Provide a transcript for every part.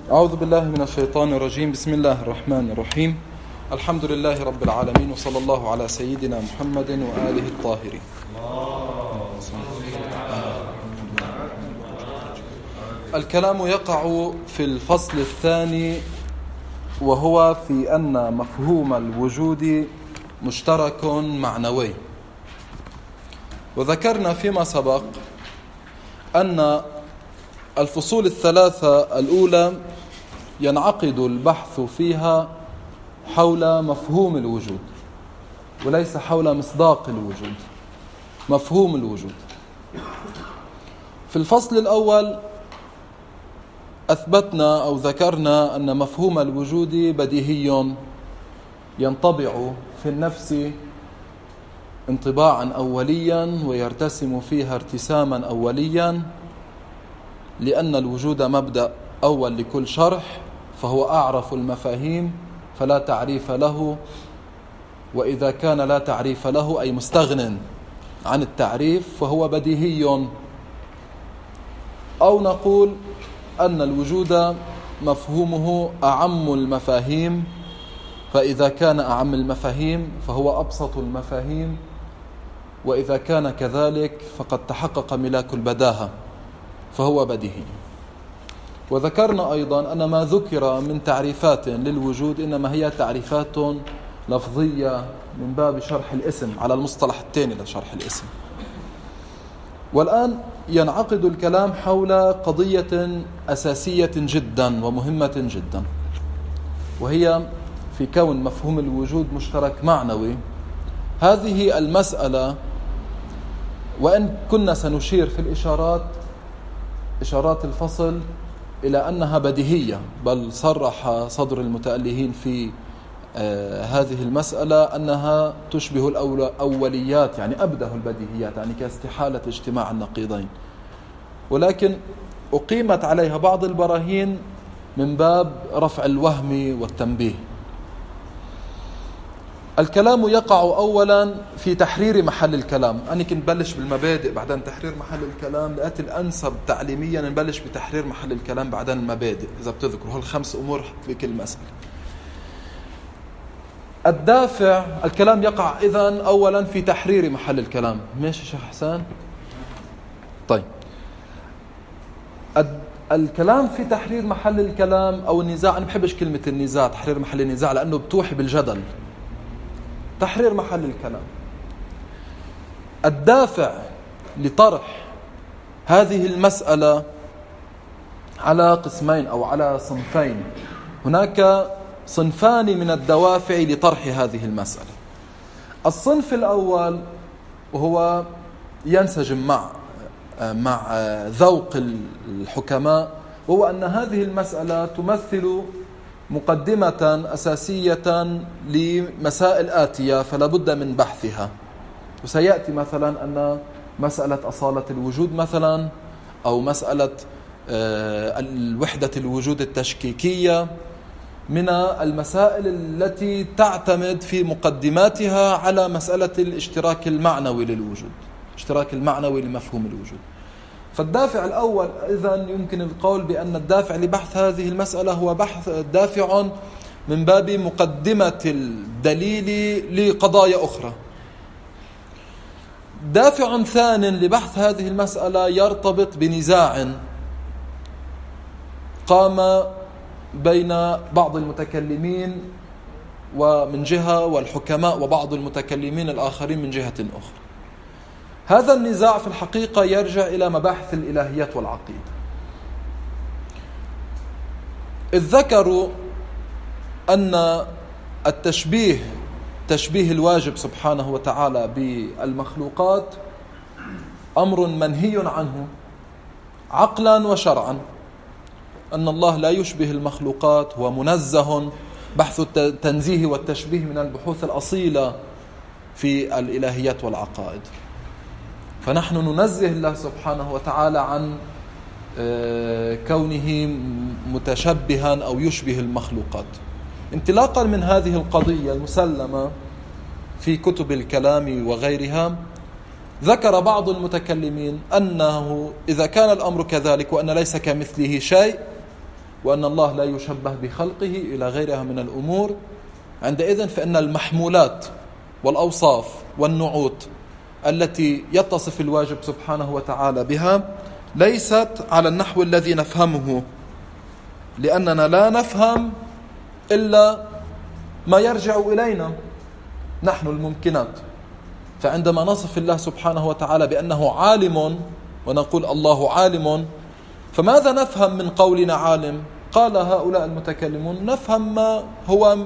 أعوذ بالله من الشيطان الرجيم. بسم الله الرحمن الرحيم. الحمد لله رب العالمين، وصلى الله على سيدنا محمد وآله الطاهرين. الكلام يقع في الفصل الثاني، وهو في أن مفهوم الوجود مشترك معنوي. وذكرنا فيما سبق أن الفصول الثلاثة الأولى ينعقد البحث فيها حول مفهوم الوجود، وليس حول مصداق الوجود، مفهوم الوجود. في الفصل الأول أثبتنا أو ذكرنا أن مفهوم الوجود بديهي ينطبع في النفس انطباعا أوليا ويرتسم فيها ارتساما أوليا، لأن الوجود مبدأ أول لكل شرح، فهو أعرف المفاهيم فلا تعريف له، وإذا كان لا تعريف له أي مستغن عن التعريف فهو بديهي. أو نقول أن الوجود مفهومه أعم المفاهيم، فإذا كان أعم المفاهيم فهو أبسط المفاهيم، وإذا كان كذلك فقد تحقق ملاك البداهة فهو بديهي. وذكرنا أيضا أن ما ذكر من تعريفات للوجود إنما هي تعريفات لفظية من باب شرح الاسم على المصطلح الثاني لشرح الاسم. والآن ينعقد الكلام حول قضية أساسية جدا ومهمة جدا، وهي في كون مفهوم الوجود مشترك معنوي. هذه المسألة وإن كنا سنشير في إشارات الفصل إلى أنها بديهية، بل صرح صدر المتألهين في هذه المسألة أنها تشبه الأوليات، يعني أبده البديهيات، يعني كاستحالة اجتماع النقيضين، ولكن أقيمت عليها بعض البراهين من باب رفع الوهم والتنبيه. الكلام يقع أولا في تحرير محل الكلام. أنا كنت نبلش بالمبادئ بعدين تحرير محل الكلام، لقيت الأنسب تعليميا نبلش بتحرير محل الكلام بعدين المبادئ، إذا بتذكروا هالخمس أمور في كل مسألة. الدافع، الكلام يقع إذن أولا في تحرير محل الكلام. ماشي شيخ حسان؟ طيب، الكلام في تحرير محل الكلام أو النزاع. أنا بحبش كلمة النزاع، تحرير محل النزاع، لأنه بتوحي بالجدل. تحرير محل الكلام. الدافع لطرح هذه المسألة على قسمين أو على صنفين. هناك صنفان من الدوافع لطرح هذه المسألة. الصنف الأول وهو ينسجم مع ذوق الحكماء، وهو أن هذه المسألة تمثل مقدمة أساسية لمسائل آتية فلا بد من بحثها. وسيأتي مثلا أن مسألة أصالة الوجود مثلا، أو مسألة الوحدة الوجود التشكيكية من المسائل التي تعتمد في مقدماتها على مسألة الاشتراك المعنوي للوجود، اشتراك المعنوي لمفهوم الوجود. فالدافع الأول إذن يمكن القول بأن الدافع لبحث هذه المسألة هو بحث دافع من باب مقدمة الدليل لقضايا أخرى. دافع ثان لبحث هذه المسألة يرتبط بنزاع قام بين بعض المتكلمين ومن جهة والحكماء وبعض المتكلمين الآخرين من جهة أخرى. هذا النزاع في الحقيقة يرجع إلى مباحث الإلهيات والعقيدة، إذ ذكروا أن التشبيه، تشبيه الواجب سبحانه وتعالى بالمخلوقات، أمر منهي عنه عقلا وشرعا، أن الله لا يشبه المخلوقات، هو منزه. بحث التنزيه والتشبيه من البحوث الأصيلة في الإلهيات والعقائد، فنحن ننزه الله سبحانه وتعالى عن كونه متشبها أو يشبه المخلوقات. انطلاقا من هذه القضية المسلمة في كتب الكلام وغيرها، ذكر بعض المتكلمين أنه إذا كان الأمر كذلك وأن ليس كمثله شيء، وأن الله لا يشبه بخلقه إلى غيرها من الأمور، عندئذ فإن المحمولات والأوصاف والنعوت التي يتصف الواجب سبحانه وتعالى بها ليست على النحو الذي نفهمه، لأننا لا نفهم إلا ما يرجع إلينا نحن الممكنات. فعندما نصف الله سبحانه وتعالى بأنه عالم ونقول الله عالم، فماذا نفهم من قولنا عالم؟ قال هؤلاء المتكلمون نفهم ما هو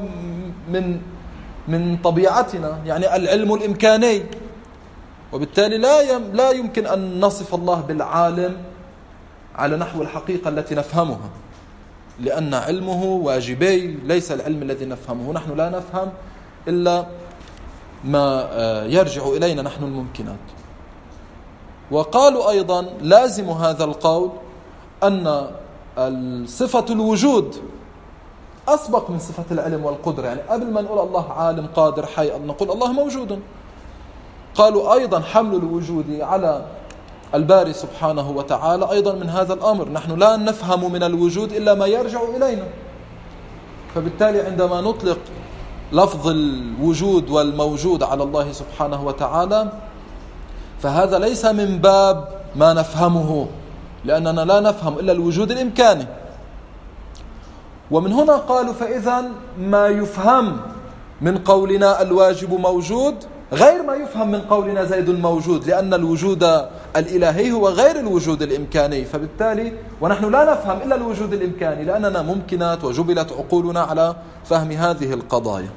من طبيعتنا، يعني العلم الإمكاني، وبالتالي لا يمكن أن نصف الله بالعالم على نحو الحقيقة التي نفهمها، لأن علمه واجبي ليس العلم الذي نفهمه. نحن لا نفهم إلا ما يرجع إلينا نحن الممكنات. وقالوا أيضا لازم هذا القول أن صفة الوجود أسبق من صفة العلم والقدرة، يعني قبل ما نقول الله عالم قادر حي نقول الله موجود. قالوا أيضا حمل الوجود على الباري سبحانه وتعالى أيضا من هذا الأمر، نحن لا نفهم من الوجود إلا ما يرجع إلينا. فبالتالي عندما نطلق لفظ الوجود والموجود على الله سبحانه وتعالى فهذا ليس من باب ما نفهمه، لأننا لا نفهم إلا الوجود الإمكاني. ومن هنا قالوا فإذا ما يفهم من قولنا الواجب موجود غير ما يفهم من قولنا زيد موجود، لأن الوجود الإلهي هو غير الوجود الإمكاني. فبالتالي ونحن لا نفهم إلا الوجود الإمكاني لأننا ممكنات وجبلت عقولنا على فهم هذه القضايا.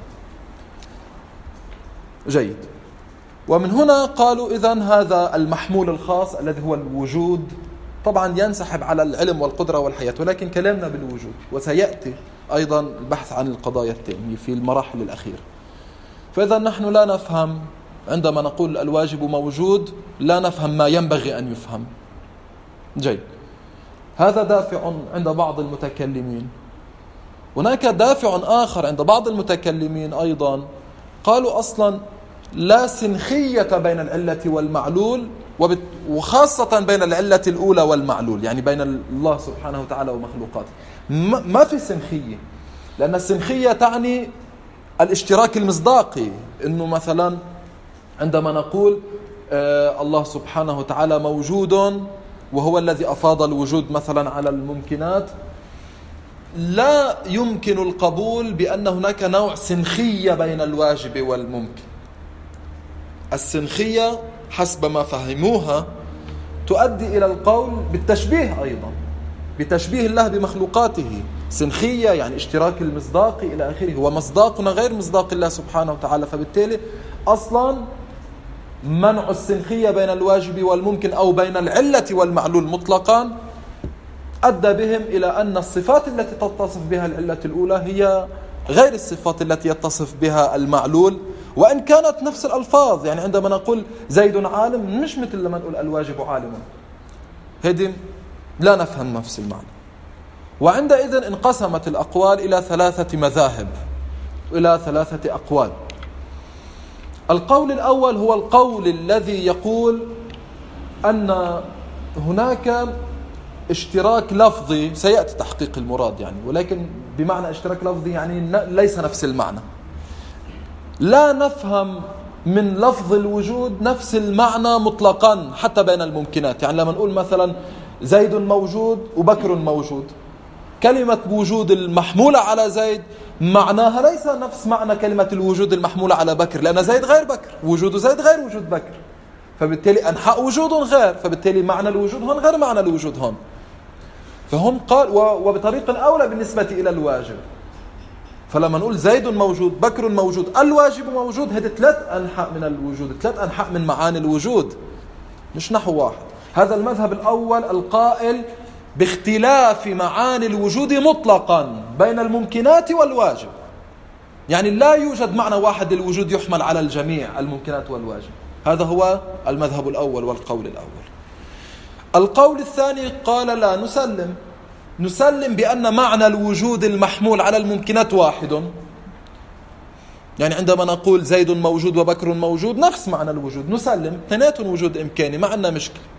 جيد. ومن هنا قالوا إذن هذا المحمول الخاص الذي هو الوجود طبعا ينسحب على العلم والقدرة والحياة، ولكن كلامنا بالوجود، وسيأتي أيضا البحث عن القضايا التالية في المراحل الأخيرة. فإذا نحن لا نفهم عندما نقول الواجب موجود لا نفهم ما ينبغي أن يفهم. جيد. هذا دافع عند بعض المتكلمين. هناك دافع آخر عند بعض المتكلمين أيضا، قالوا أصلا لا سنخية بين العلة والمعلول، وخاصة بين العلة الأولى والمعلول، يعني بين الله سبحانه وتعالى ومخلوقاته ما في سنخية، لأن السنخية تعني الاشتراك المصداقي. إنه مثلا عندما نقول الله سبحانه وتعالى موجود وهو الذي أفاض الوجود مثلا على الممكنات، لا يمكن القبول بأن هناك نوع سنخية بين الواجب والممكن. السنخية حسب ما فهموها تؤدي إلى القول بالتشبيه أيضا، بتشبيه الله بمخلوقاته. سنخية يعني اشتراك المصداق إلى آخره، ومصداقنا غير مصداق الله سبحانه وتعالى. فبالتالي أصلا منع السنخية بين الواجب والممكن أو بين العلة والمعلول مطلقا أدى بهم إلى أن الصفات التي تتصف بها العلة الأولى هي غير الصفات التي يتصف بها المعلول، وإن كانت نفس الألفاظ. يعني عندما نقول زيد عالم مش مثل لما نقول الواجب عالم، هدم لا نفهم نفس المعنى. وعندئذ انقسمت الأقوال إلى 3 مذاهب، إلى 3 أقوال. القول الأول هو القول الذي يقول أن هناك اشتراك لفظي، سيأتي تحقيق المراد يعني، ولكن بمعنى اشتراك لفظي يعني ليس نفس المعنى. لا نفهم من لفظ الوجود نفس المعنى مطلقا حتى بين الممكنات. يعني لما نقول مثلا زيد موجود وبكر موجود، كلمة وجود المحمولة على زيد معناها ليس نفس معنى كلمة الوجود المحمولة على بكر، لأن زيد غير بكر، وجود زيد غير وجود بكر، فبالتالي أنحاء وجود غير، فبالتالي معنى الوجود هون غير معنى الوجود هون. فهم قال وبطريق أولى بالنسبة إلى الواجب. فلما نقول زيد موجود بكر موجود الواجب موجود، هذه 3 أنحاء من الوجود، 3 أنحاء من معاني الوجود، مش نحو واحد. هذا المذهب الأول القائل باختلاف معاني الوجود مطلقا بين الممكنات والواجب، يعني لا يوجد معنى واحد للوجود يحمل على الجميع الممكنات والواجب. هذا هو المذهب الأول والقول الأول. القول الثاني قال لا، نسلم بأن معنى الوجود المحمول على الممكنات واحد. يعني عندما نقول زيد موجود وبكر موجود نفس معنى الوجود، نسلم 2 وجود إمكاني، ما عندنا مشكلة.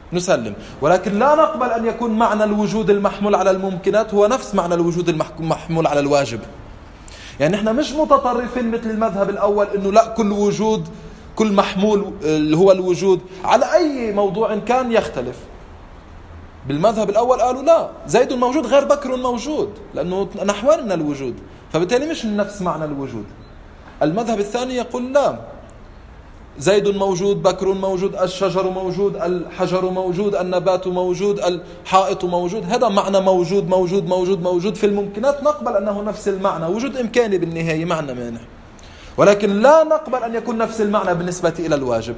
نسلم. ولكن لا نقبل أن يكون معنى الوجود المحمول على الممكنات هو نفس معنى الوجود المحمول على الواجب. يعني احنا مش متطرفين مثل المذهب الأول إنه لا كل وجود كل محمول اللي هو الوجود على أي موضوع كان يختلف. بالمذهب الأول قالوا لا، زيد موجود غير بكر موجود لأنه نحوان من الوجود، فبالتالي مش نفس معنى الوجود. المذهب الثاني يقول لا، زيد موجود، بكر موجود، الشجر موجود، الحجر موجود، النبات موجود، الحائط موجود. هذا معنى موجود موجود موجود موجود. في الممكنات نقبل أنه نفس المعنى، وجود إمكاني بالنهاية معنى مانع، ولكن لا نقبل أن يكون نفس المعنى بالنسبة إلى الواجب.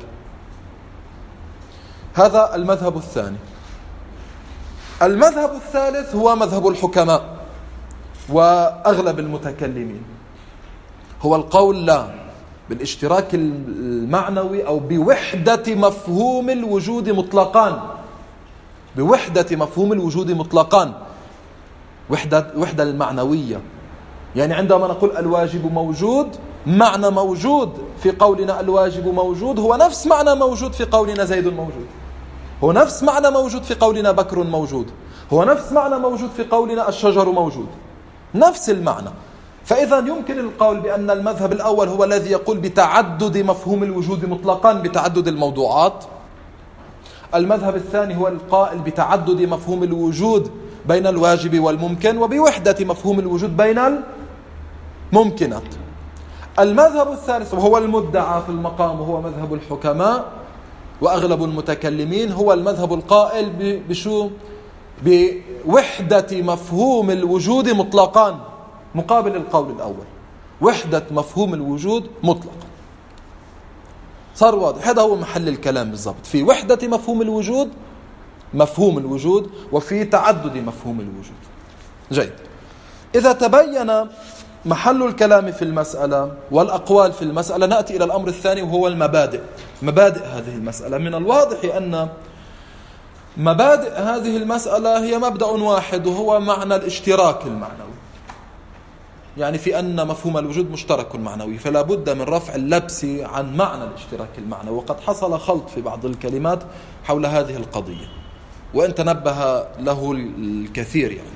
هذا المذهب الثاني. المذهب الثالث هو مذهب الحكماء وأغلب المتكلمين، هو القول لا بالاشتراك المعنوي أو بوحدة مفهوم الوجود مطلقا. بوحدة مفهوم الوجود مطلقا، وحدة المعنوية. يعني عندما نقول الواجب موجود، معنى موجود في قولنا الواجب موجود هو نفس معنى موجود في قولنا زيد موجود، هو نفس معنى موجود في قولنا بكر موجود، هو نفس معنى موجود في قولنا الشجر موجود، نفس المعنى. فإذا يمكن القول بأن المذهب الأول هو الذي يقول بتعدد مفهوم الوجود مطلقا بتعدد الموضوعات. المذهب الثاني هو القائل بتعدد مفهوم الوجود بين الواجب والممكن وبوحدة مفهوم الوجود بين الممكنات. المذهب الثالث وهو المدعى في المقام وهو مذهب الحكماء وأغلب المتكلمين، هو المذهب القائل بشو؟ بوحدة مفهوم الوجود مطلقا، مقابل القول الأول، وحدة مفهوم الوجود مطلقا. صار واضح، هذا هو محل الكلام بالضبط، في وحدة مفهوم الوجود، مفهوم الوجود، وفي تعدد مفهوم الوجود. جيد. إذا تبين محل الكلام في المسألة والأقوال في المسألة، نأتي إلى الأمر الثاني وهو المبادئ. مبادئ هذه المسألة، من الواضح أن مبادئ هذه المسألة هي مبدأ واحد وهو معنى الاشتراك المعنوي، يعني في أن مفهوم الوجود مشترك معنوي، فلا بد من رفع اللبس عن معنى الاشتراك المعنوي. وقد حصل خلط في بعض الكلمات حول هذه القضية وإن تنبه له الكثير. يعني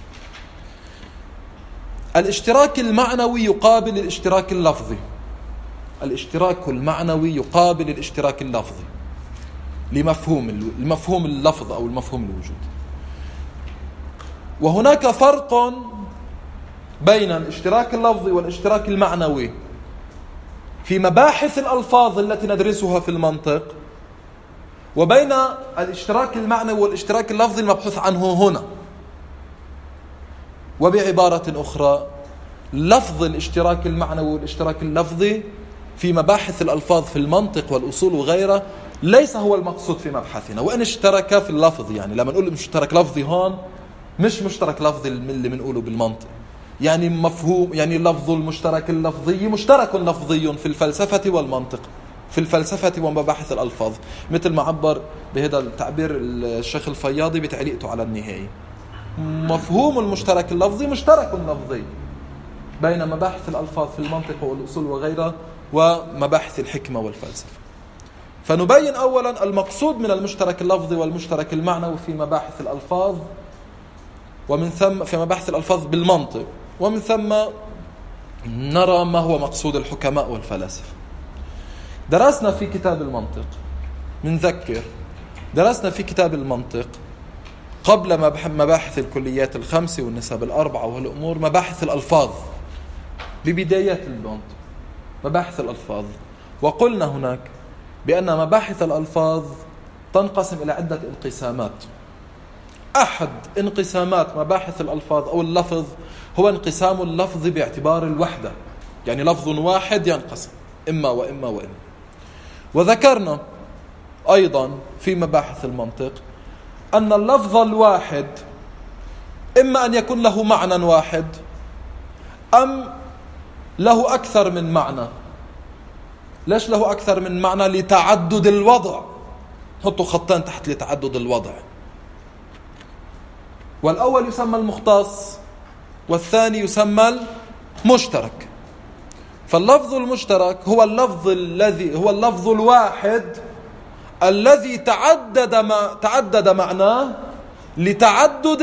الاشتراك المعنوي يقابل الاشتراك اللفظي، الاشتراك المعنوي يقابل الاشتراك اللفظي لمفهوم اللفظ أو المفهوم الوجود. وهناك فرق بين الاشتراك اللفظي والاشتراك المعنوي في مباحث الألفاظ التي ندرسها في المنطق، وبين الاشتراك المعنوي والاشتراك اللفظي المبحوث عنه هنا. وبعبارة أخرى، لفظ الاشتراك المعنوي والاشتراك اللفظي في مباحث الألفاظ في المنطق والأصول وغيره ليس هو المقصود في مبحثنا، وإن اشترك في اللفظ. يعني لما نقول مشترك لفظي هون مش مشترك لفظي اللي بنقوله بالمنطق، يعني مفهوم، يعني اللفظ المشترك اللفظي مشترك لفظي في الفلسفة والمنطق، في الفلسفة ومباحث الألفاظ، مثل ما عبر بهذا التعبير الشيخ الفياضي بتعليقته على النهائي. مفهوم المشترك اللفظي مشترك لفظي بين مباحث الألفاظ في المنطق والأصول وغيرها ومباحث الحكمة والفلسفة. فنبين أولا المقصود من المشترك اللفظي والمشترك المعنوي في مباحث الألفاظ، ومن ثم في مباحث الألفاظ بالمنطق، ومن ثم نرى ما هو مقصود الحكماء والفلاسفة. درسنا في كتاب المنطق، منذكر درسنا في كتاب المنطق قبل مباحث الكليات الخمس والنسب الأربعة والأمور مباحث الألفاظ ببدايات المنطق، مباحث الألفاظ. وقلنا هناك بأن مباحث الألفاظ تنقسم إلى عدة انقسامات. أحد انقسامات مباحث الألفاظ أو اللفظ هو انقسام اللفظ باعتبار الوحدة، يعني لفظ واحد ينقسم إما وإما وإما. وذكرنا أيضا في مباحث المنطق أن اللفظ الواحد إما أن يكون له معنى واحد أم له أكثر من معنى. ليش له أكثر من معنى؟ لتعدد الوضع. حطوا خطين تحت لتعدد الوضع. والأول يسمى المختص والثاني يسمى المشترك. فاللفظ المشترك هو اللفظ الذي هو اللفظ الواحد الذي تعدد معناه لتعدد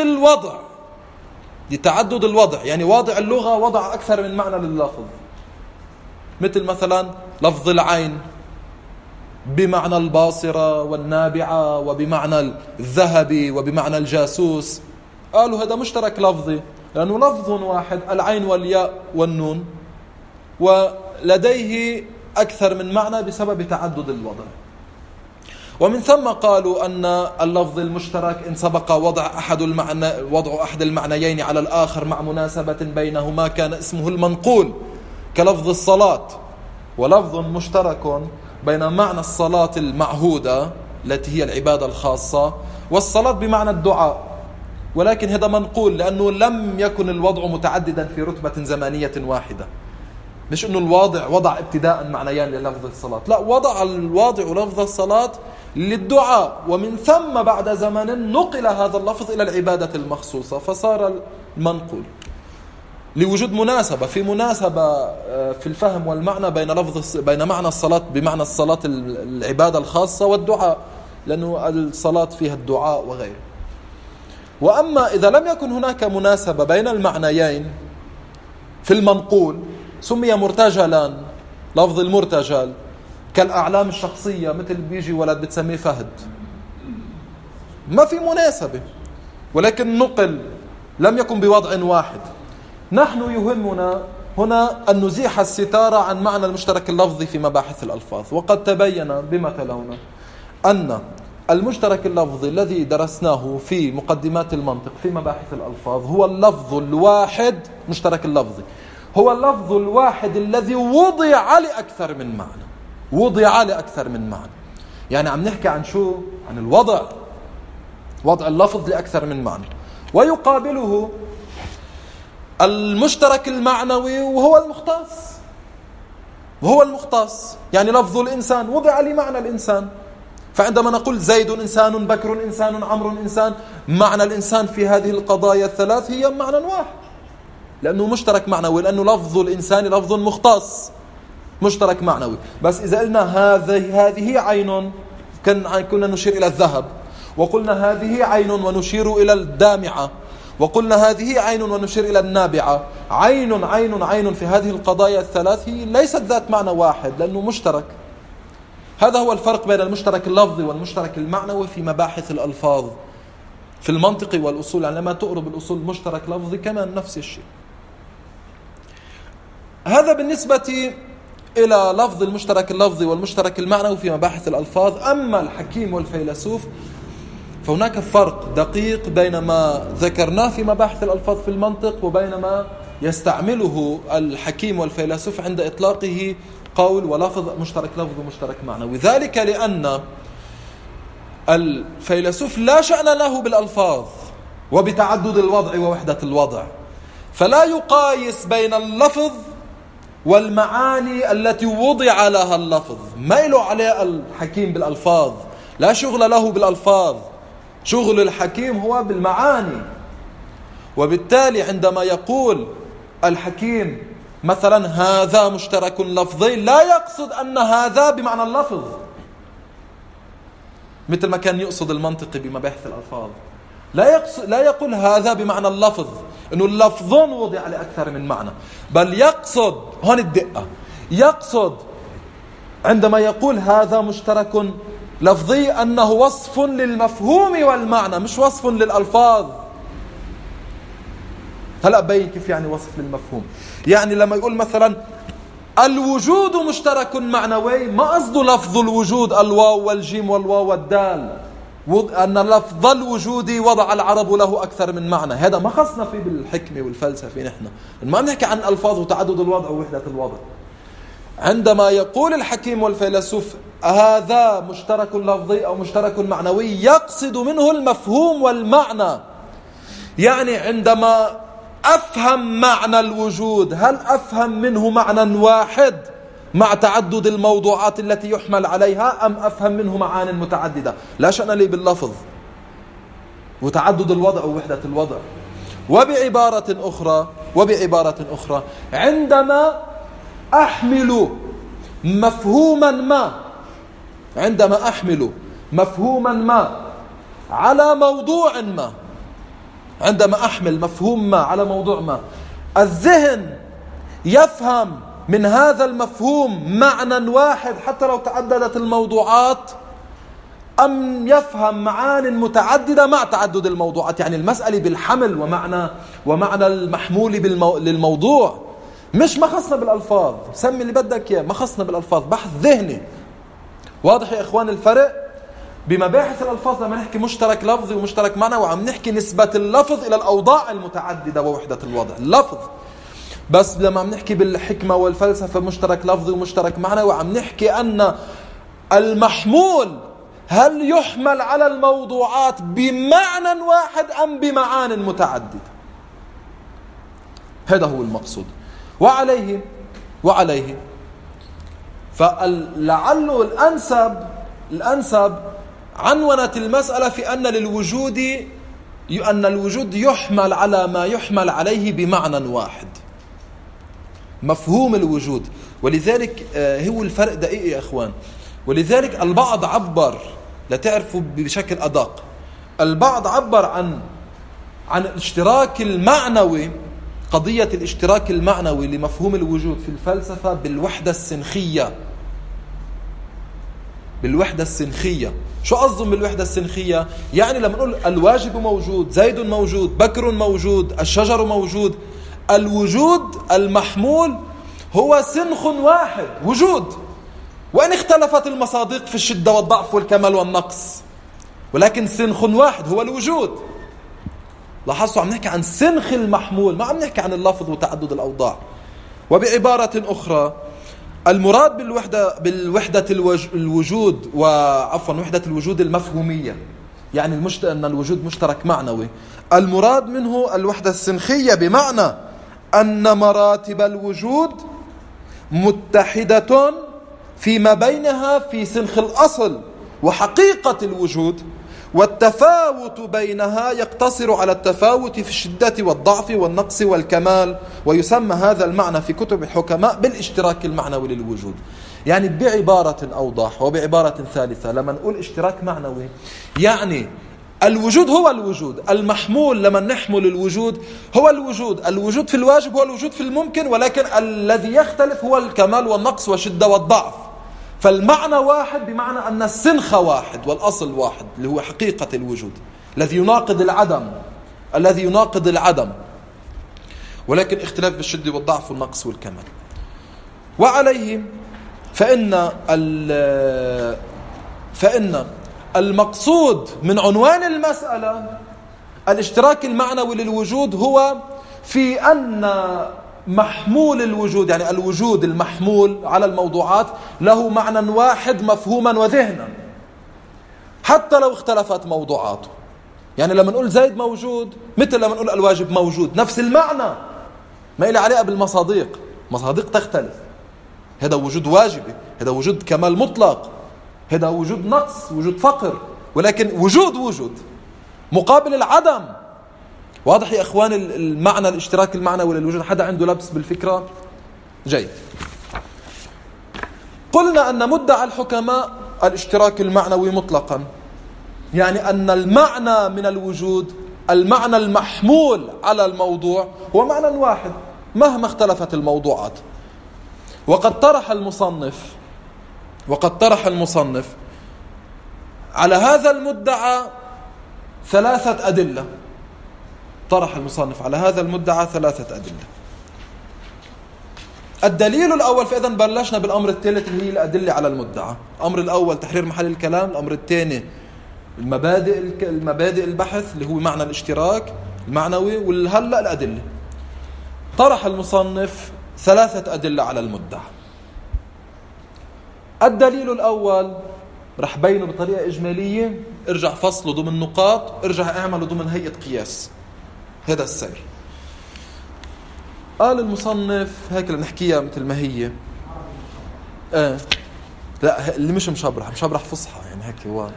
الوضع، يعني واضع اللغة وضع أكثر من معنى لللفظ. مثل مثلا لفظ العين بمعنى الباصرة والنابعة وبمعنى الذهب وبمعنى الجاسوس، قالوا هذا مشترك لفظي لأنه لفظ واحد، العين والياء والنون، ولديه أكثر من معنى بسبب تعدد الوضع. ومن ثم قالوا أن اللفظ المشترك إن سبق وضع أحد المعنيين على الآخر مع مناسبة بينهما كان اسمه المنقول، كلفظ الصلاة، ولفظ مشترك بين معنى الصلاة المعهودة التي هي العبادة الخاصة والصلاة بمعنى الدعاء، ولكن هذا منقول لأنه لم يكن الوضع متعددا في رتبة زمانية واحدة. مش أنه الواضع وضع ابتداء معنيان للفظ الصلاة، لا، وضع الواضع لفظ الصلاة للدعاء، ومن ثم بعد زمن نقل هذا اللفظ إلى العبادة المخصوصة فصار المنقول لوجود مناسبة في الفهم والمعنى بين معنى الصلاة بمعنى الصلاة العبادة الخاصة والدعاء، لأنه الصلاة فيها الدعاء وغيره. وأما إذا لم يكن هناك مناسبة بين المعنيين في المنقول سمي مرتجلا. لفظ المرتجل كالأعلام الشخصية، مثل بيجي ولد بتسميه فهد، ما في مناسبة، ولكن نقل لم يكن بوضع واحد. نحن يهمنا هنا أن نزيح الستارة عن معنى المشترك اللفظي في مباحث الألفاظ. وقد تبين بما تلونا أن المشترك اللفظي الذي درسناه في مقدمات المنطق في مباحث الألفاظ هو اللفظ الواحد، مشترك اللفظي هو اللفظ الواحد الذي وضع لأكثر من معنى. يعني عم نحكي عن شو؟ عن الوضع، وضع اللفظ لأكثر من معنى. ويقابله المشترك المعنوي وهو المختص، يعني لفظ الإنسان وضع لمعنى الإنسان. فعندما نقول زيد إنسان، بكر إنسان، عمرو إنسان، معنى الإنسان في هذه القضايا الثلاث هي معنى واحد، لأنه مشترك معنوي، لأنه لفظ الإنسان لفظ مختص مشترك معنوي. بس إذا قلنا هذه عين كنا نشير إلى الذهب، وقلنا هذه عين ونشير إلى الدامعة، وقلنا هذه عين ونشير إلى النابعة. عين في هذه القضايا الثلاث هي ليست ذات معنى واحد لأنه مشترك. هذا هو الفرق بين المشترك اللفظي والمشترك المعنوي في مباحث الألفاظ في المنطق والأصول. يعني لما تقرب الأصول مشترك لفظي كمان نفس الشيء. هذا بالنسبة إلى لفظ المشترك اللفظي والمشترك المعنوي في مباحث الألفاظ. أما الحكيم والفيلسوف فهناك فرق دقيق بين ما ذكرناه في مباحث الألفاظ في المنطق وبين ما يستعمله الحكيم والفيلسوف عند إطلاقه قول ولفظ مشترك لفظ ومشترك معنوي. ذلك لأن الفيلسوف لا شأن له بالألفاظ وبتعدد الوضع ووحدة الوضع، فلا يقايس بين اللفظ والمعاني التي وضع لها اللفظ. ما له عليه الحكيم بالألفاظ، لا شغل له بالألفاظ، شغل الحكيم هو بالمعاني. وبالتالي عندما يقول الحكيم مثلا هذا مشترك لفظي لا يقصد أن هذا بمعنى اللفظ، مثل ما كان يقصد المنطق بمباحث الألفاظ. لا يقول هذا بمعنى اللفظ أنه اللفظ وضع لأكثر من معنى، بل يقصد، هون الدقة، يقصد عندما يقول هذا مشترك لفظي أنه وصف للمفهوم والمعنى مش وصف للألفاظ. هلأ بين كيف يعني وصف للمفهوم. يعني لما يقول مثلا الوجود مشترك معنوي ما قصده لفظ الوجود الواو والجيم والواو والدال، أن لفظ الوجود وضع العرب له أكثر من معنى. هذا ما خصنا فيه بالحكمة والفلسفة. نحن ما نحكي عن ألفاظ وتعدد الوضع ووحدة الوضع. عندما يقول الحكيم والفيلسوف هذا مشترك لفظي أو مشترك معنوي يقصد منه المفهوم والمعنى. يعني عندما أفهم معنى الوجود هل أفهم منه معنى واحد مع تعدد الموضوعات التي يحمل عليها، أم أفهم منه معاني متعددة؟ لا شأن لي باللفظ وتعدد الوضع ووحدة الوضع. وبعبارة أخرى عندما أحمل مفهوما ما، عندما أحمل مفهوما ما على موضوع ما، عندما أحمل مفهوم ما على موضوع ما، الذهن يفهم من هذا المفهوم معنى واحد حتى لو تعددت الموضوعات، أم يفهم معان متعددة مع تعدد الموضوعات؟ يعني المسألة بالحمل ومعنى المحمول للموضوع، مش مخصنا بالألفاظ، سمي اللي بدك إياه، مخصنا بالألفاظ، بحث ذهني. واضح يا إخوان الفرق بمباحث الألفاظ لما نحكي مشترك لفظي ومشترك معنوي، وعم نحكي نسبة اللفظ إلى الأوضاع المتعددة ووحدة الوضع اللفظ. بس لما عم نحكي بالحكمة والفلسفة مشترك لفظي ومشترك معنوي، وعم نحكي أن المحمول هل يحمل على الموضوعات بمعنى واحد أم بمعان متعددة. هذا هو المقصود. وعليه فلعله الأنسب عنونت المسألة في أن الوجود يحمل على ما يحمل عليه بمعنى واحد، مفهوم الوجود. ولذلك هو الفرق دقيق يا أخوان. ولذلك البعض عبر، لتعرفوا بشكل أدق، البعض عبر عن الاشتراك المعنوي، قضية الاشتراك المعنوي لمفهوم الوجود في الفلسفة بالوحدة السنخية. شو قصدهم بالوحدة السنخية؟ يعني لما نقول الواجب موجود، زيد موجود، بكر موجود، الشجر موجود، الوجود المحمول هو سنخ واحد، وجود، وإن اختلفت المصادق في الشدة والضعف والكمال والنقص، ولكن سنخ واحد هو الوجود. لاحظتوا عم نحكي عن سنخ المحمول، ما عم نحكي عن اللفظ وتعدد الأوضاع. وبعبارة أخرى، المراد بالوحدة الوجود، وحدة الوجود المفهومية، يعني أن الوجود مشترك معنوي، المراد منه الوحدة السنخية، بمعنى أن مراتب الوجود متحدة فيما بينها في سنخ الأصل وحقيقة الوجود، والتفاوت بينها يقتصر على التفاوت في الشدة والضعف والنقص والكمال. ويسمى هذا المعنى في كتب الحكماء بالاشتراك المعنوي للوجود. يعني بعبارة أوضح وبعبارة ثالثة، لما نقول اشتراك معنوي يعني الوجود هو الوجود المحمول، لما نحمل الوجود هو الوجود في الواجب هو الوجود في الممكن، ولكن الذي يختلف هو الكمال والنقص والشدة والضعف. فالمعنى واحد، بمعنى أن السنخ واحد والأصل واحد، اللي هو حقيقة الوجود الذي يناقض العدم، ولكن اختلاف بالشدة والضعف والنقص والكمال. وعليه فإن المقصود من عنوان المسألة الاشتراك المعنوي للوجود هو في أن محمول الوجود، يعني الوجود المحمول على الموضوعات، له معنى واحد مفهوما وذهنا حتى لو اختلفت موضوعاته. يعني لما نقول زيد موجود مثل لما نقول الواجب موجود، نفس المعنى، ما إلي علاقة بالمصادق، مصادق تختلف. هذا وجود واجبي، هذا وجود كمال مطلق، هذا وجود نقص، وجود فقر، ولكن وجود مقابل العدم. واضح يا إخوان المعنى الاشتراك المعنوي للوجود؟ حدا عنده لبس بالفكرة؟ جيد. قلنا أن مدعى الحكماء الاشتراك المعنوي مطلقا، يعني أن المعنى من الوجود، المعنى المحمول على الموضوع، هو معنى واحد مهما اختلفت الموضوعات. وقد طرح المصنف على هذا المدعى ثلاثة أدلة. طرح المصنف على هذا المدعى ثلاثة أدلة. الدليل الأول، فإذا بلشنا بالأمر الثالث اللي هي الأدلة على المدعى. الأمر الأول تحرير محل الكلام، الأمر الثاني المبادئ البحث اللي هو معنى الاشتراك المعنوي، والهلأ الأدلة. طرح المصنف ثلاثة أدلة على المدعى. الدليل الأول رح بينه بطريقة إجمالية، ارجع فصله ضمن نقاط، ارجع اعمله ضمن هيئة قياس. هذا السير. قال المصنف هيك لنحكيها مثل ما هي. لا، اللي مش مشبرح فصحى، يعني هيك هو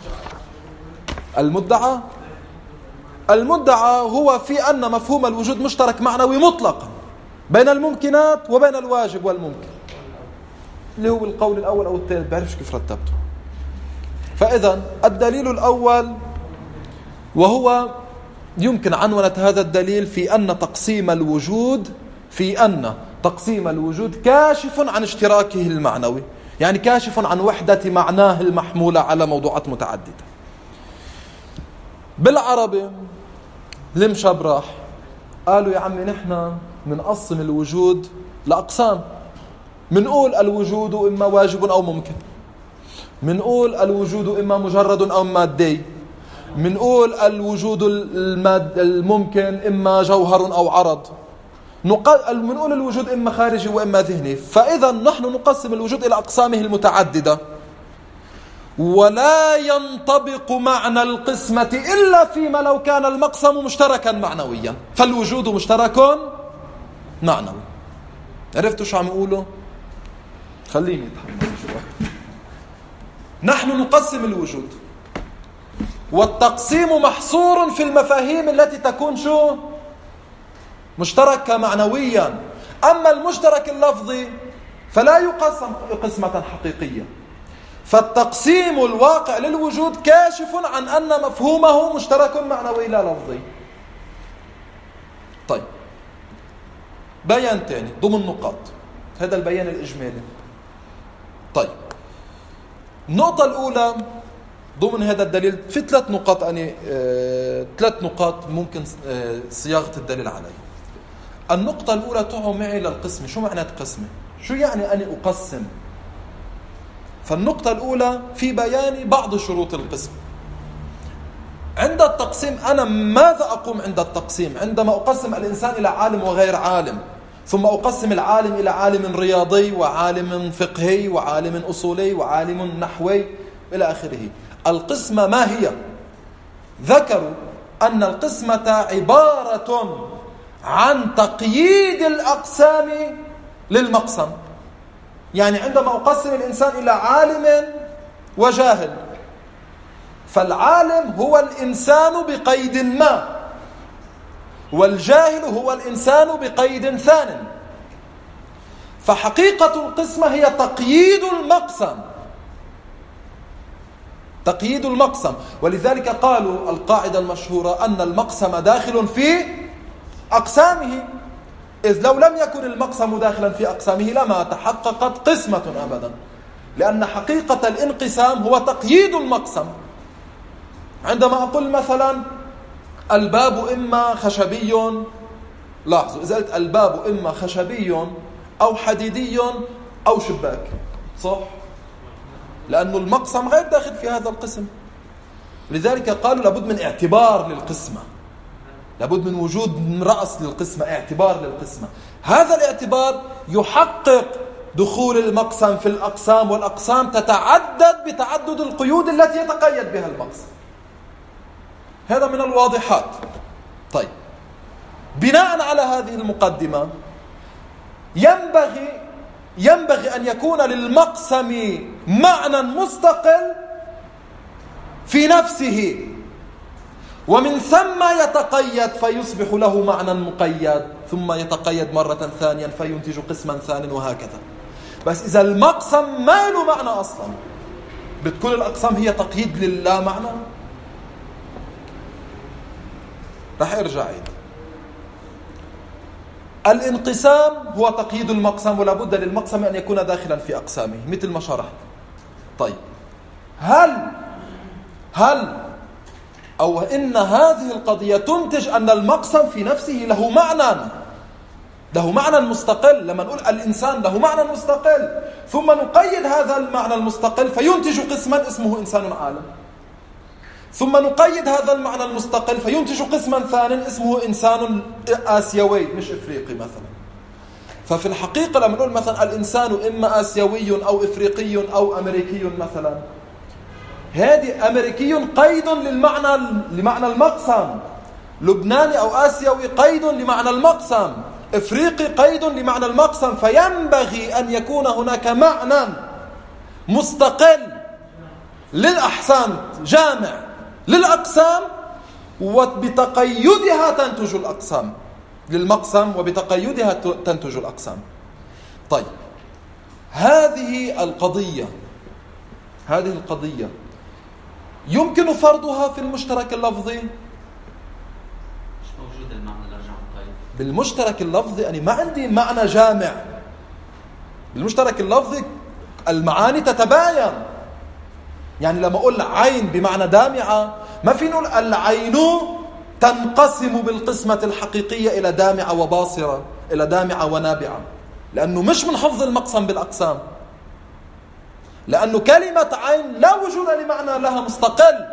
المدعى هو في أن مفهوم الوجود مشترك معنوي مطلقا بين الممكنات وبين الواجب والممكن، اللي هو القول الأول أو الثالث، بعرفش كيف رتبته. فإذا الدليل الأول، وهو يمكن عنونة هذا الدليل في أن تقسيم الوجود كاشف عن اشتراكه المعنوي، يعني كاشف عن وحدة معناه المحمولة على موضوعات متعددة. بالعربي المشبرح قالوا يا عمي نحن منقسم الوجود لأقسام. منقول الوجود إما واجب أو ممكن، منقول الوجود إما مجرد أو مادي، منقول الوجود الممكن إما جوهر أو عرض، منقول الوجود إما خارجي وإما ذهني. فإذا نحن نقسم الوجود إلى أقسامه المتعددة، ولا ينطبق معنى القسمة إلا فيما لو كان المقسم مشتركا معنويا، فالوجود مشترك معنوي. عرفتوا شو عم يقولوا؟ خليني اتحمل شوي. نحن نقسم الوجود، والتقسيم محصور في المفاهيم التي تكون شو؟ مشتركة معنويا. أما المشترك اللفظي فلا يقسم قسمة حقيقية. فالتقسيم الواقع للوجود كاشف عن أن مفهومه مشترك معنوي لا لفظي. طيب، بيان تاني ضمن نقاط هذا البيان الإجمالي. طيب، النقطة الأولى ضمن هذا الدليل في 3 نقاط، ثلاث نقاط ممكن صياغة الدليل عليه. النقطة الأولى تعو معي للقسم. شو معنى قسمة؟ شو يعني أني أقسم؟ فالنقطة الأولى في بيان بعض شروط القسم. عند التقسيم أنا ماذا أقوم عند التقسيم؟ عندما أقسم الإنسان إلى عالم وغير عالم، ثم أقسم العالم إلى عالم رياضي وعالم فقهي وعالم أصولي وعالم نحوي إلى آخره. القسمة ما هي؟ ذكروا أن القسمة عبارة عن تقييد الأقسام للمقسم. يعني عندما أقسم الإنسان إلى عالم وجاهل، فالعالم هو الإنسان بقيد ما، والجاهل هو الإنسان بقيد ثان. فحقيقة القسمة هي تقييد المقسم، تقييد المقسم. ولذلك قالوا القاعدة المشهورة أن المقسم داخل في أقسامه، إذ لو لم يكن المقسم داخلا في أقسامه لما تحققت قسمة أبدا، لأن حقيقة الانقسام هو تقييد المقسم. عندما أقول مثلا الباب إما خشبي، لاحظوا إذا قلت الباب إما خشبي أو حديدي أو شباك، صح؟ لأن المقسم غير داخل في هذا القسم. لذلك قالوا لابد من اعتبار للقسمة، لابد من وجود رأس للقسمة، اعتبار للقسمة. هذا الاعتبار يحقق دخول المقسم في الأقسام، والأقسام تتعدد بتعدد القيود التي يتقيد بها المقسم. هذا من الواضحات. طيب، بناء على هذه المقدمة ينبغي أن يكون للمقسم معنى مستقل في نفسه، ومن ثم يتقيد فيصبح له معنى مقيد، ثم يتقيد مرة ثانية فينتج قسما ثانيا، وهكذا. بس إذا المقسم ما له معنى أصلا، بتكون الأقسام هي تقييد للا معنى. رح ارجع عيد. الانقسام هو تقييد المقسم، ولا بد للمقسم أن يكون داخلا في أقسامه مثل ما شرحت. طيب، هل أو إن هذه القضية تنتج أن المقسم في نفسه له معنى مستقل؟ لما نقول الإنسان له معنى مستقل ثم نقيد هذا المعنى المستقل فينتج قسما اسمه إنسان عالم، ثم نقيد هذا المعنى المستقل فينتج قسما ثانيا اسمه إنسان آسيوي مش إفريقي مثلا. ففي الحقيقة لما نقول مثلا الإنسان إما آسيوي أو إفريقي أو أمريكي مثلا، هذه أمريكي قيد لمعنى المقسم، لبناني أو آسيوي قيد لمعنى المقسم، إفريقي قيد لمعنى المقسم. فينبغي أن يكون هناك معنى مستقل للأحسان جامع للأقسام، وبتقيدها تنتج الأقسام للمقسم، وبتقيدها تنتج الأقسام. طيب، هذه القضية يمكن فرضها في المشترك اللفظي. مش موجود المعنى الأرجح. طيب بالمشترك اللفظي أنا ما عندي معنى جامع. بالمشترك اللفظي المعاني تتباين. يعني لما أقول عين بمعنى دامعة ما في نقول العين تنقسم بالقسمة الحقيقية إلى دامعة وباصرة، إلى دامعة ونابعة، لأنه مش من حفظ المقسم بالأقسام، لأنه كلمة عين لا وجود لمعنى لها مستقل.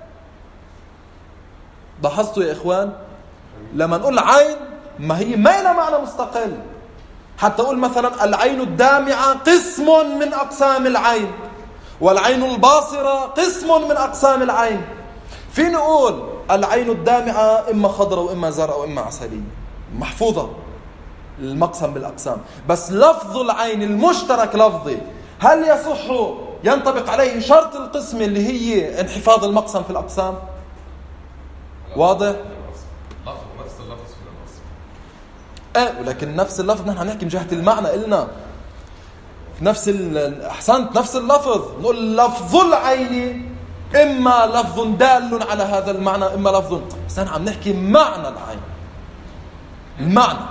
لاحظتوا يا إخوان؟ لما نقول عين ما هي ما لها معنى مستقل. حتى أقول مثلا العين الدامعة قسم من أقسام العين، والعين الباصرة قسم من أقسام العين. في نقول العين الدامعة إما خضراء وإما زرقاء وإما عسلية، محفوظة المقسم بالأقسام. بس لفظ العين المشترك لفظي هل يصح ينطبق عليه شرط القسم اللي هي انحفاظ المقسم في الأقسام؟ واضح؟ نفس اللفظ في الأصل. ولكن نفس اللفظ نحن نحكي من جهة المعنى قلنا نفس أحسنت نفس اللفظ. نقول لفظ العين إما لفظ دال على هذا المعنى إما لفظ، بس نحن عم نحكي معنى العين، المعنى.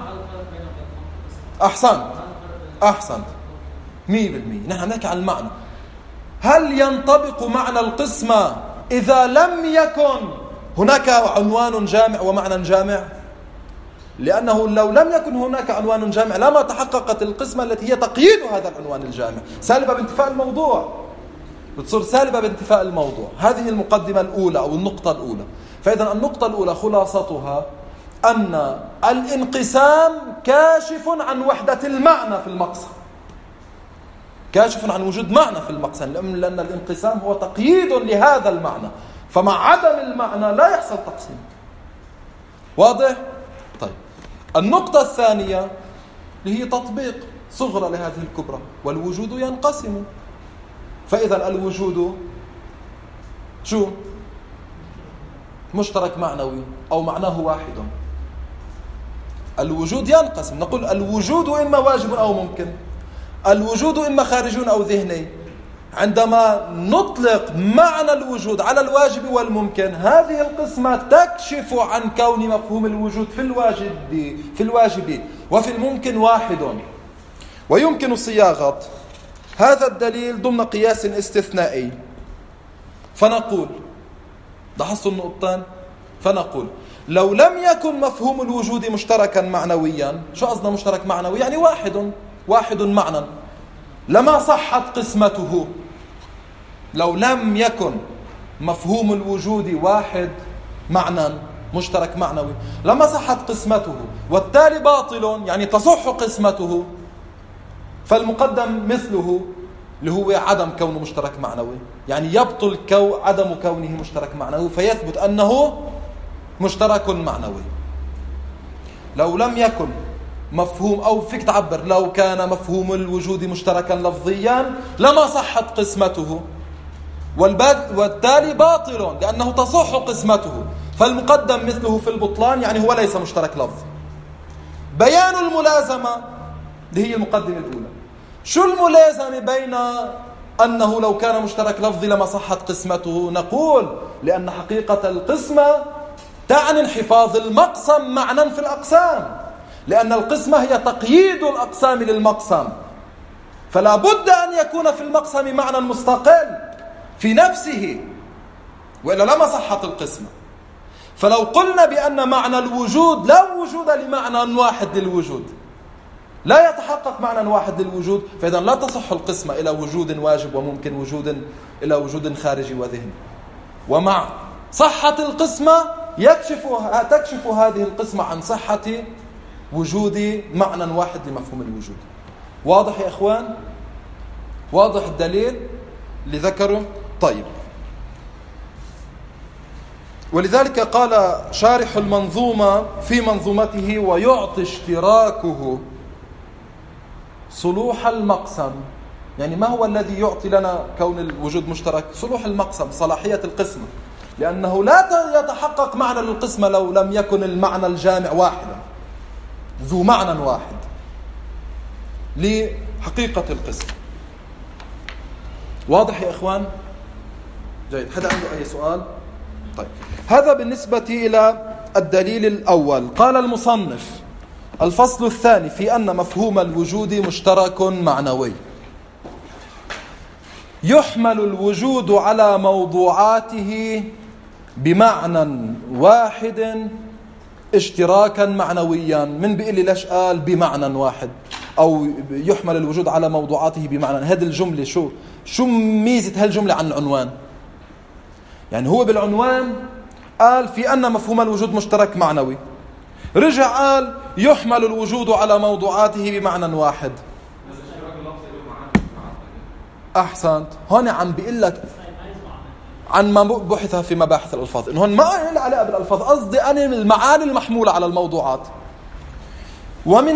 أحسنت 100%. نحن نحكي عن المعنى. هل ينطبق معنى القسمة إذا لم يكن هناك عنوان جامع ومعنى جامع؟ لأنه لو لم يكن هناك عنوان جامع لما تحققت القسمة التي هي تقييد هذا العنوان الجامع، سالبة بانتفاء الموضوع، بتصير سالبة بانتفاء الموضوع. هذه المقدمة الأولى أو النقطة الأولى. فإذا النقطة الأولى خلاصتها أن الانقسام كاشف عن وحدة المعنى في المقسم، كاشف عن وجود معنى في المقسم، لأن الانقسام هو تقييد لهذا المعنى، فمع عدم المعنى لا يحصل تقسيم. واضح؟ طيب النقطة الثانية اللي هي تطبيق صغرى لهذه الكبرى، والوجود ينقسم. فإذا الوجود شو؟ مشترك معنوي أو معناه واحد. الوجود ينقسم، نقول الوجود إما واجب أو ممكن، الوجود إما خارجي أو ذهني. عندما نطلق معنى الوجود على الواجب والممكن هذه القسمة تكشف عن كون مفهوم الوجود في الواجب وفي الممكن واحد. ويمكن صياغة هذا الدليل ضمن قياس استثنائي، فنقول لاحظتوا النقطتان، فنقول لو لم يكن مفهوم الوجود مشتركا معنويا. شو قصدنا مشترك معنوي؟ يعني واحد معنى، لما صحت قسمته. لو لم يكن مفهوم الوجود واحد معنى مشترك معنوي لما صحت قسمته، والتالي باطل يعني تصح قسمته، فالمقدم مثله اللي هو عدم كونه مشترك معنوي، يعني يبطل عدم كونه مشترك معنوي فيثبت أنه مشترك معنوي. لو لم يكن مفهوم، أو فيك تعبر لو كان مفهوم الوجود مشتركا لفظيا لما صحت قسمته، والتالي باطل لأنه تصح قسمته، فالمقدم مثله في البطلان يعني هو ليس مشترك لفظي. بيان الملازمة اللي هي المقدمة الأولى. شو الملازمة بين أنه لو كان مشترك لفظي لما صحت قسمته؟ نقول لأن حقيقة القسمة تعني انحفاظ المقسم معنى في الأقسام، لأن القسمة هي تقييد الأقسام للمقسم، فلا بد أن يكون في المقسم معنى مستقل في نفسه، وإلا لما صحت القسمة. فلو قلنا بأن معنى الوجود لا وجود لمعنى واحد للوجود، لا يتحقق معنى واحد للوجود، فإذا لا تصح القسمة إلى وجود واجب وممكن إلى وجود خارجي وذهني. ومع صحة القسمة تكشف هذه القسمة عن صحة وجود معنى واحد لمفهوم الوجود. واضح يا إخوان؟ واضح الدليل اللي ذكره؟ طيب، ولذلك قال شارح المنظومة في منظومته: ويعطي اشتراكه صلوح المقسم. يعني ما هو الذي يعطي لنا كون الوجود مشترك؟ صلوح المقسم، صلاحية القسمة، لأنه لا يتحقق معنى للقسمة لو لم يكن المعنى الجامع واحدا ذو معنى واحد لحقيقة القسمة. واضح يا إخوان؟ جيد. حدا عنده أي سؤال؟ طيب، هذا بالنسبة إلى الدليل الأول. قال المصنف: الفصل الثاني في أن مفهوم الوجود مشترك معنوي. يحمل الوجود على موضوعاته بمعنى واحد اشتراكا معنويا. من بيقول لي ليش قال بمعنى واحد أو يحمل الوجود على موضوعاته بمعنى؟ هذه الجملة شو ميزة هالجملة عن العنوان؟ يعني هو بالعنوان قال في أن مفهوم الوجود مشترك معنوي، رجع قال يحمل الوجود على موضوعاته بمعنى واحد. أحسنت. هون عم بيقول لك عن ما بحث في مباحث الألفاظ، إنه هون ما له علاقة بالألفاظ، قصدي أنا المعاني المحمولة على الموضوعات. ومن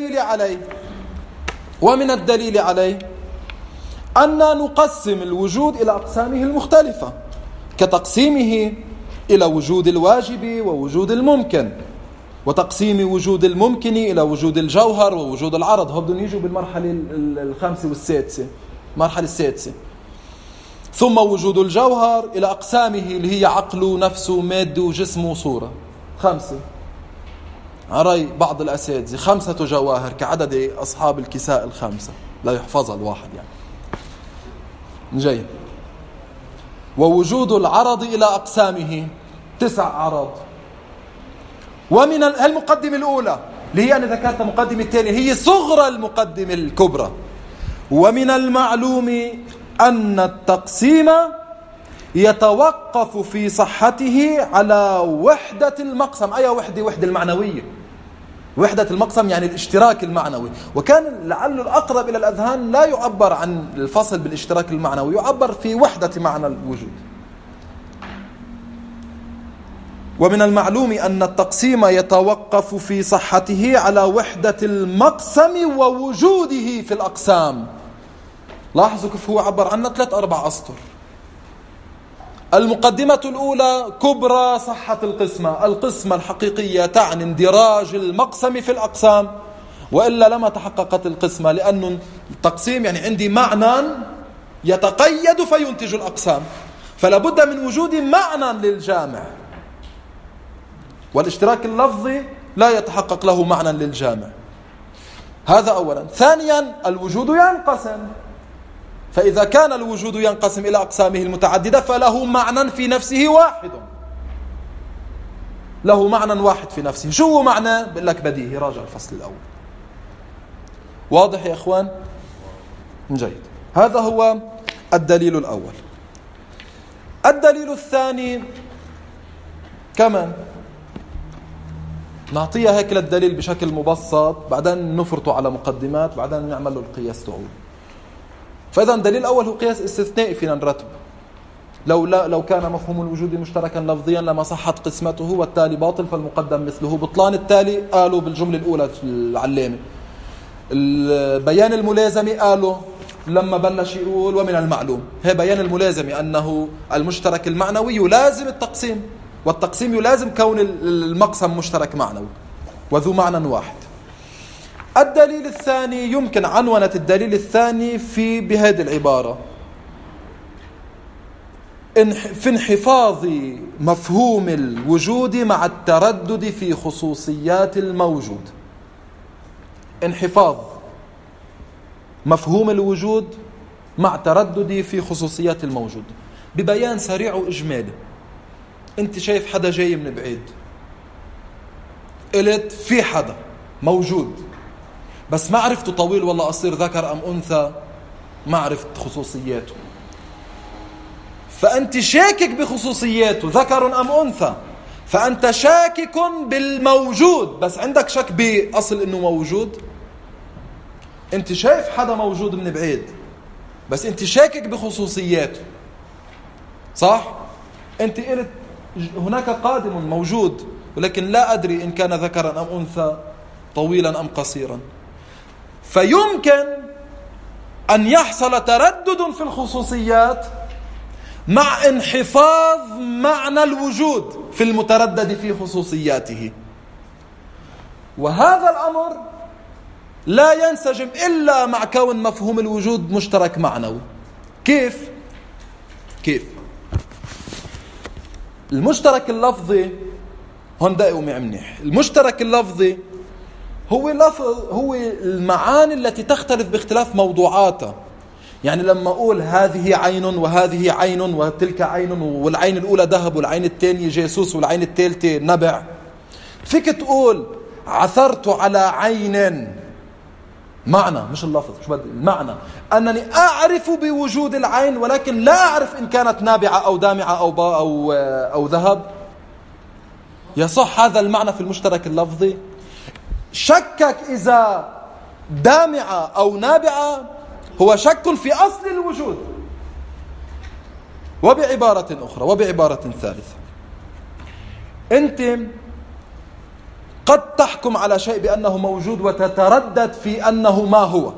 الدليل عليه أن نقسم الوجود إلى أقسامه المختلفة، كتقسيمه إلى وجود الواجب ووجود الممكن، وتقسيم وجود الممكن إلى وجود الجوهر ووجود العرض. هم بدهم يجوا بالمرحلة الخامسة والسادسة، المرحلة السادسة. ثم وجود الجوهر إلى أقسامه اللي هي عقل نفس مادة وجسم وصورة. 5 عري بعض الأساتذة 5 جواهر كعدد أصحاب الكساء 5، لا يحفظها الواحد يعني. جيد. ووجود العرض إلى أقسامه 9 أعراض. ومن المقدمة الأولى اللي هي أنا ذكرتها، مقدمة الثانية هي صغرى المقدمة الكبرى. ومن المعلوم أن التقسيم يتوقف في صحته على وحدة المقسم. أي وحدة المعنوية، وحدة المقسم يعني الاشتراك المعنوي. وكان لعل الأقرب إلى الأذهان لا يعبر عن الفصل بالاشتراك المعنوي، يعبر في وحدة معنى الوجود. ومن المعلوم أن التقسيم يتوقف في صحته على وحدة المقسم ووجوده في الأقسام. لاحظوا كيف هو عبر عنها 3-4 أسطر. المقدمة الأولى كبرى صحة القسمة. القسمة الحقيقية تعني اندراج المقسم في الأقسام، وإلا لما تحققت القسمة، لأن التقسيم يعني عندي معنى يتقيد فينتج الأقسام، فلا بد من وجود معنى للجامع، والاشتراك اللفظي لا يتحقق له معنى للجامع. هذا أولا. ثانيا الوجود ينقسم، فإذا كان الوجود ينقسم إلى أقسامه المتعددة فله معنى في نفسه واحد، له معنى واحد في نفسه. شو هو معنى؟ بقول لك بديهي، راجع الفصل الأول. واضح يا إخوان؟ جيد. هذا هو الدليل الأول. الدليل الثاني كمان نعطيها هيك للدليل بشكل مبسط، بعدين نفرطه على مقدمات، بعدين نعمل له القياس تعود. فإذا الدليل الأول هو قياس استثنائي فينا نرتب. لو كان مفهوم الوجود مشتركا لفظيا لما صحت قسمته، والتالي باطل فالمقدم مثله. بطلان التالي قالوا بالجملة الأولى العلامة. بيان الملازمة قالوا لما بلش يقول ومن المعلوم. هي بيان الملازمة أنه المشترك المعنوي يلازم التقسيم، والتقسيم يلازم كون المقسم مشترك معنوي وذو معنى واحد. الدليل الثاني يمكن عنونة الدليل الثاني بهذه العبارة: في انحفاظ مفهوم الوجود مع التردد في خصوصيات الموجود. انحفاظ مفهوم الوجود مع تردد في خصوصيات الموجود. ببيان سريع وإجمالي، انت شايف حدا جاي من بعيد، قلت في حدا موجود، بس ما عرفت طويل ولا قصير، ذكر أم أنثى، ما عرفت خصوصياته، فأنت شاكك بخصوصياته ذكر أم أنثى، فأنت شاكك بالموجود، بس عندك شك بأصل أنه موجود. أنت شايف حدا موجود من بعيد، بس أنت شاكك بخصوصياته، صح؟ أنت قلت هناك قادم موجود، ولكن لا أدري إن كان ذكرا أم أنثى، طويلا أم قصيرا. فيمكن أن يحصل تردد في الخصوصيات مع انحفاظ معنى الوجود في المتردد في خصوصياته، وهذا الأمر لا ينسجم إلا مع كون مفهوم الوجود مشترك معنوي. كيف؟ المشترك اللفظي هون دقوا معي منيح. المشترك اللفظي هو المعاني التي تختلف باختلاف موضوعاتها. يعني لما أقول هذه عين وهذه عين وتلك عين، والعين الأولى ذهب والعين الثانية جاسوس والعين الثالثة نبع، فيك تقول عثرت على عين، معنى مش اللفظ، شو بدي المعنى، أنني أعرف بوجود العين ولكن لا أعرف إن كانت نابعة أو دامعة أو ذهب. يصح هذا المعنى في المشترك اللفظي؟ شكك إذا دامعة أو نابعة هو شك في أصل الوجود. وبعبارة أخرى وبعبارة ثالثة، أنت قد تحكم على شيء بأنه موجود وتتردد في أنه ما هو.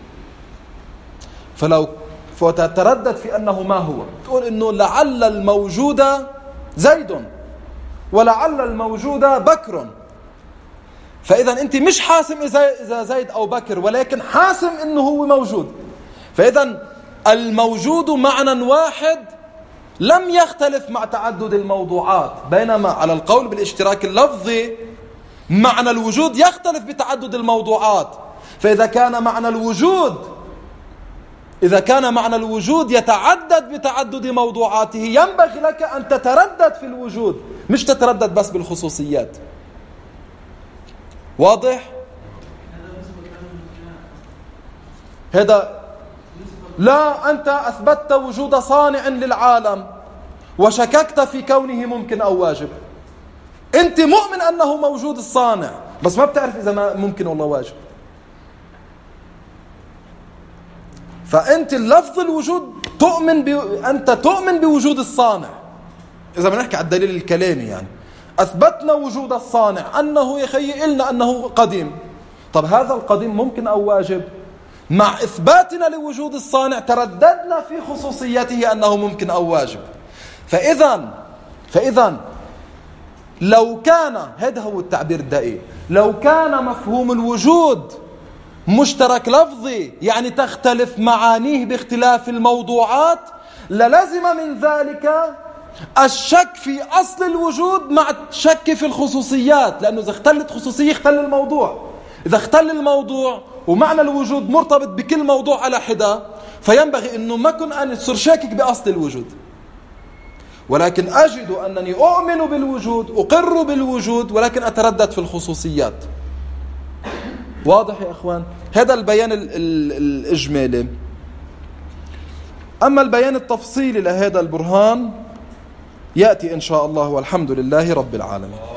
فتتردد في أنه ما هو، تقول إنه لعل الموجود زيد ولعل الموجود بكر. فإذا أنت مش حاسم إذا زيد أو بكر، ولكن حاسم إنه هو موجود. فإذا الموجود معنى واحد لم يختلف مع تعدد الموضوعات، بينما على القول بالاشتراك اللفظي معنى الوجود يختلف بتعدد الموضوعات. فإذا كان معنى الوجود يتعدد بتعدد موضوعاته، ينبغي لك أن تتردد في الوجود، مش تتردد بس بالخصوصيات. واضح؟ هذا لا، أنت أثبتت وجود صانع للعالم وشككت في كونه ممكن أو واجب. أنت مؤمن أنه موجود الصانع، بس ما بتعرف إذا ما ممكن والله واجب. فأنت اللفظ الوجود أنت تؤمن بوجود الصانع. إذا ما نحكي على الدليل الكلامي، يعني أثبتنا وجود الصانع، أنه يخيل لنا أنه قديم. طب هذا القديم ممكن أو واجب؟ مع إثباتنا لوجود الصانع ترددنا في خصوصيته أنه ممكن أو واجب. فإذا لو كان، هذا هو التعبير الدقيق، لو كان مفهوم الوجود مشترك لفظي، يعني تختلف معانيه باختلاف الموضوعات، للزم من ذلك الشك في أصل الوجود مع الشك في الخصوصيات، لأنه إذا اختلت خصوصية اختل الموضوع. إذا اختل الموضوع ومعنى الوجود مرتبط بكل موضوع على حدة، فينبغي أنه ما كن أن يصير شاكك بأصل الوجود، ولكن أجد أنني أؤمن بالوجود، أقر بالوجود، ولكن أتردد في الخصوصيات. واضح يا أخوان؟ هذا البيان الإجمالي. أما البيان التفصيلي لهذا البرهان يأتي إن شاء الله، والحمد لله رب العالمين.